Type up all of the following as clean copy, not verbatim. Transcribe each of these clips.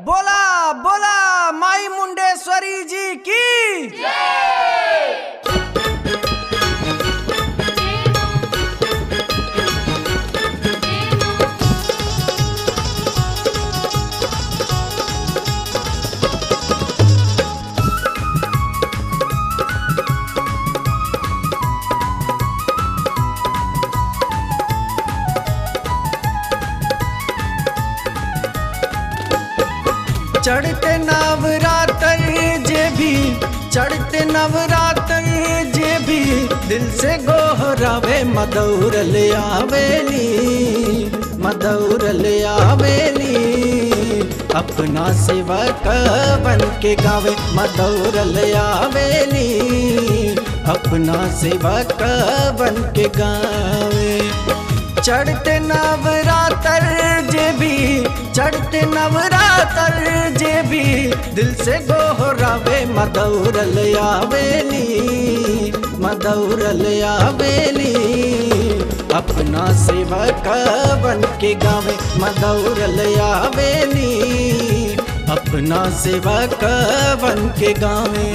बोला बोला माई मुंडेश्वरी जी की चढ़ते नवरात्र जे भी चढ़ते नवरात्र जे भी दिल से गोहरावे मदौर ले आवेली मदौर ले आवेली अपना सेवक बन के गावे मदौर ले आवेली अपना सेवक बन के गावे चढ़ते नवरात्र जे भी चढ़ते नवरात्र जे भी दिल से गोहरावे मदौर ले आवेली मदौर ले आवेली अपना सेवक बन के गावे मदौर ले आवेली अपना सेवक बन के गावे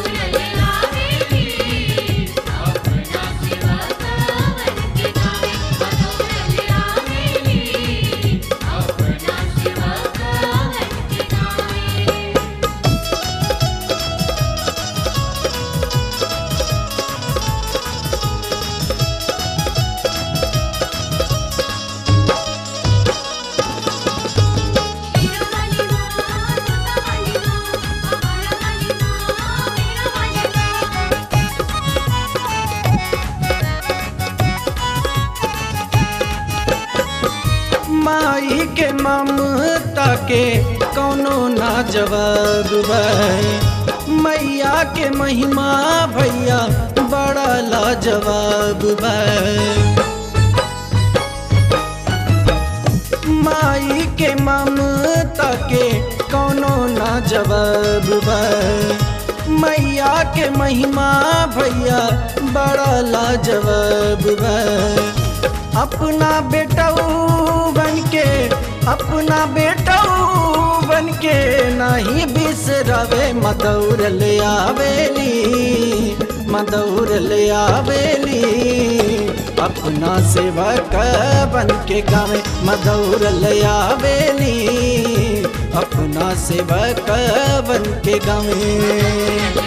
माई के ममता के कौनो ना जवाब बा मैया के महिमा भैया बड़ा लाजवाब बा माई के ममता के कौनो ना जवाब बा मैया के महिमा भैया बड़ा लाजवाब बा अपना बेटऊ अपना बेटऊ बन के नहीं बिसरावे मदौर ले आवेली मदौर ले आवेली अपना सेवक बन के गावे मदौर ले आवेली अपना सेवक बन के गावे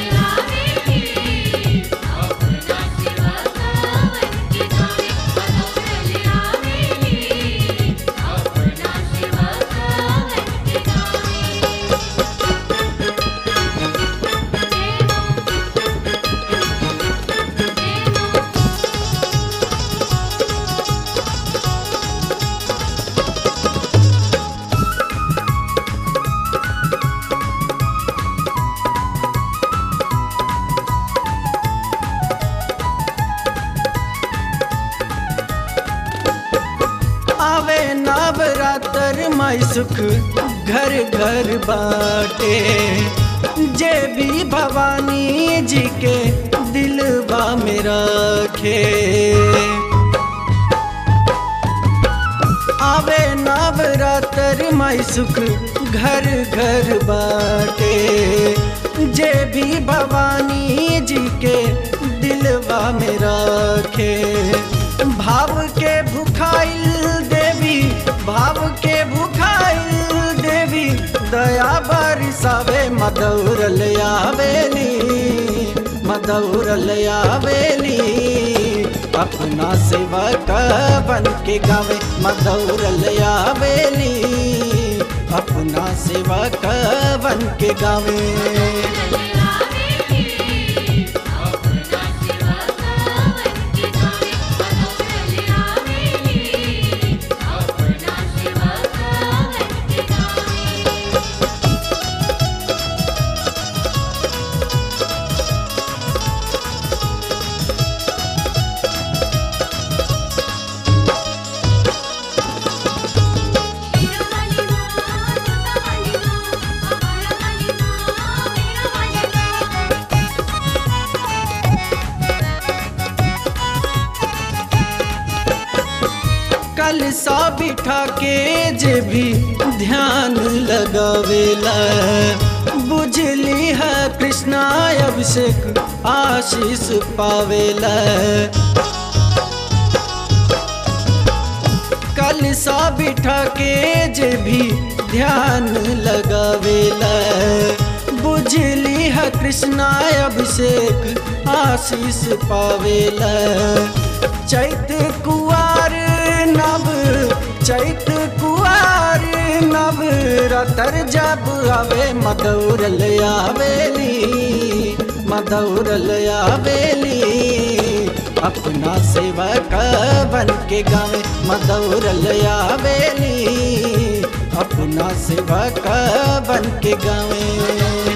आवे नवरात्र माई सुख घर घर बाटे जे भी भवानी जी के दिलवा में रखे आवे नवरात्र माई सुख घर घर बाटे जे भी भवानी जी के दिलवा में रखे भाव के भुखाइल देवी भाव के भुखाइल देवी दया बरसावे मदौर ले आवेली मदौर ले आवेली अपना सेवक बन के गावे मदौर ले आवेली अपना सेवक बन के गावे कलसा बिठा के जे भी ध्यान लगावेला बुझली है कृष्णा अभिषेक आशीष पावेला। कलसा बिठा के जे भी ध्यान लगावेला बुझली है कृष्णा अभिषेक आशीष पावेला। चैत कुआर नव रतर जब आवे मधुरल आवेली अपना सेवक बन के गावे मधुरल आवेली अपना सेवक बन के गावे।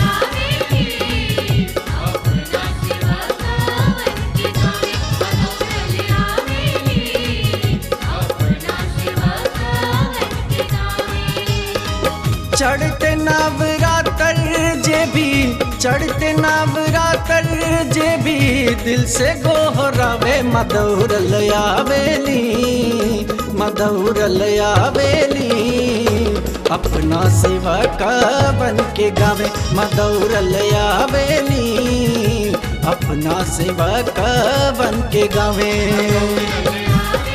चढ़ते नवरात्र जे भी दिल से गोहरावे मधुरल आवेली अपना सेवक बन के गावे मधुरल आवेली अपना सेवक बन के गावे।